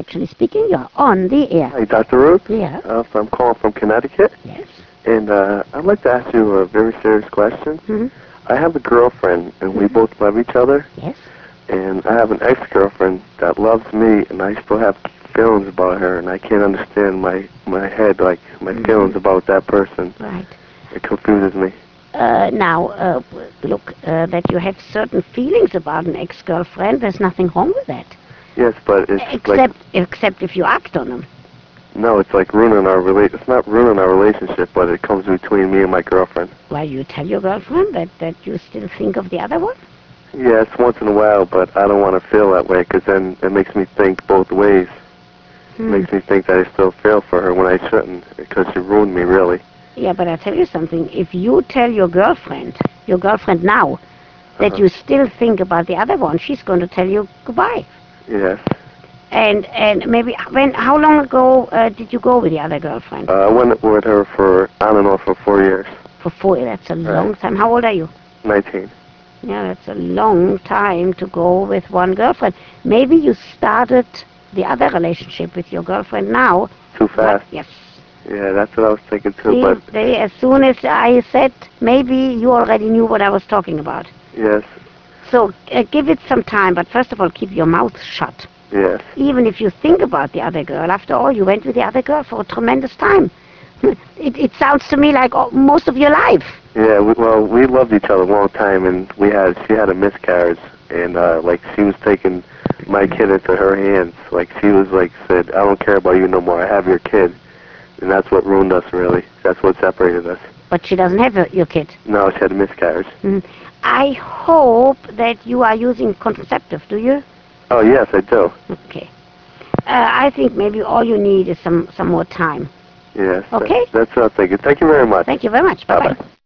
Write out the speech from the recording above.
actually speaking. You're on the air. Hi, Dr. Ruth. Yeah. I'm calling from Connecticut, Yes. and I'd like to ask you a very serious question. Mm-hmm. I have a girlfriend, and we both love each other, Yes. and I have an ex-girlfriend that loves me, and I still have feelings about her, and I can't understand my head, like, my feelings about that person. Right. It confuses me. Now, look, that you have certain feelings about an ex-girlfriend, there's nothing wrong with that. Yes, but it's Except if you act on them. no, it's like ruining our It's not ruining our relationship, but it comes between me and my girlfriend. Why, you tell your girlfriend that you still think of the other one? Yes, once in a while, but I don't want to feel that way, because then it makes me think both ways. Makes me think that I still feel for her when I shouldn't, because she ruined me, really. Yeah, but I'll tell you something. If you tell your girlfriend now, that you still think about the other one, she's going to tell you goodbye. Yes. And maybe, how long ago did you go with the other girlfriend? I went with her for, on and off for 4 years. For 4 years, that's a long time. How old are you? 19. Yeah, that's a long time to go with one girlfriend. Maybe you started the other relationship with your girlfriend now. Too fast. Yes. Yeah, that's what I was thinking too, See, but... as soon as I said, maybe you already knew what I was talking about. Yes. So give it some time, but first of all, keep your mouth shut. Yes. Even if you think about the other girl, after all, you went with the other girl for a tremendous time. It sounds to me like most of your life. Yeah, we loved each other a long time, and she had a miscarriage, and like she was taking my kid into her hands. Like she was like said, I don't care about you no more. I have your kid, and that's what ruined us really. That's what separated us. But she doesn't have your kid. No, she had a miscarriage. I hope that you are using contraceptive. Do you? Oh yes, I do. Okay. I think maybe all you need is some more time. Yes. Okay. That's what I'm thinking. Thank you very much. Thank you very much. Bye-bye.